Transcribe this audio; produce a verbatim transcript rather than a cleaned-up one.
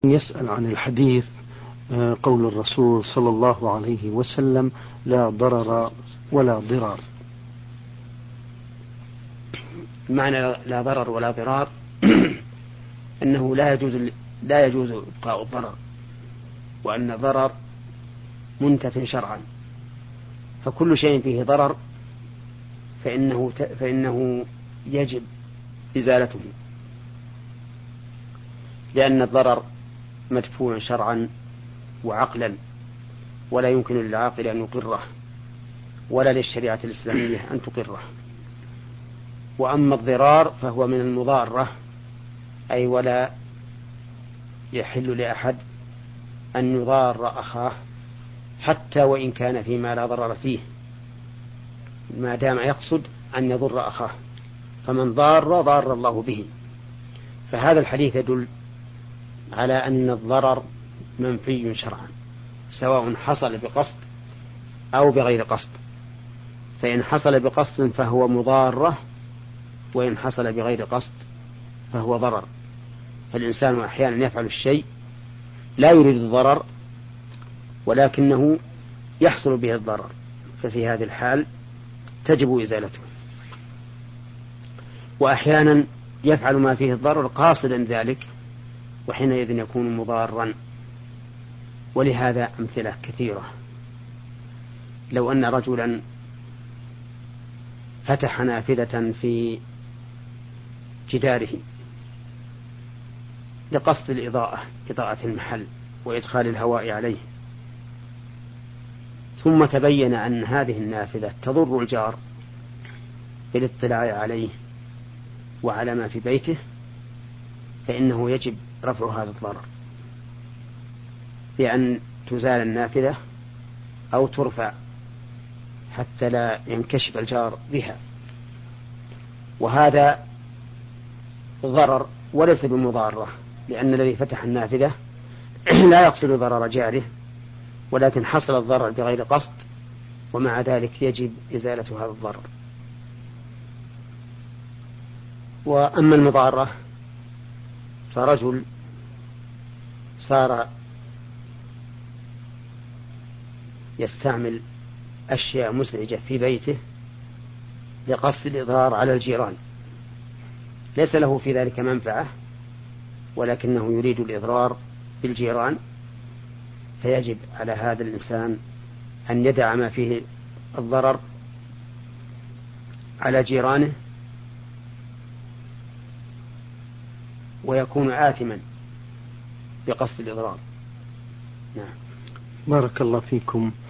يسأل عن الحديث قول الرسول صلى الله عليه وسلم: لا ضرر ولا ضرار. معنى لا ضرر ولا ضرار أنه لا يجوز لا يجوز إبقاء الضرر، وأن الضرر منتف شرعا، فكل شيء فيه ضرر فإنه فإنه يجب إزالته، لأن الضرر مدفوع شرعا وعقلا، ولا يمكن للعاقل أن يقره ولا للشريعة الإسلامية أن تقره. وأما الضرار فهو من المضارة، أي ولا يحل لأحد أن يضار أخاه حتى وإن كان فيما لا ضرر فيه، ما دام يقصد أن يضر أخاه، فمن ضار ضار الله به. فهذا الحديث يدل على أن الضرر منفي شرعا، سواء حصل بقصد أو بغير قصد. فإن حصل بقصد فهو مضارة، وإن حصل بغير قصد فهو ضرر. فالإنسان أحيانا يفعل الشيء لا يريد الضرر ولكنه يحصل به الضرر، ففي هذه الحال تجب إزالته. وأحيانا يفعل ما فيه الضرر قاصدا ذلك، وحينئذ يكون مضارا. ولهذا أمثلة كثيرة. لو أن رجلا فتح نافذة في جداره لقصد الإضاءة، إضاءة المحل وإدخال الهواء عليه، ثم تبين أن هذه النافذة تضر الجار بالاطلاع عليه وعلى ما في بيته، فإنه يجب رفع هذا الضرر بأن تزال النافذة أو ترفع حتى لا ينكشف الجار بها. وهذا ضرر وليس بمضارة، لأن الذي فتح النافذة لا يقصد ضرر جاره، ولكن حصل الضرر بغير قصد، ومع ذلك يجب إزالة هذا الضرر. وأما المضارة فرجل صار يستعمل أشياء مزعجة في بيته لقصد الإضرار على الجيران، ليس له في ذلك منفعة ولكنه يريد الإضرار بالجيران، فيجب على هذا الإنسان أن يدع ما فيه الضرر على جيرانه ويكون آثما بقصد الإضرار. نعم. بارك الله فيكم.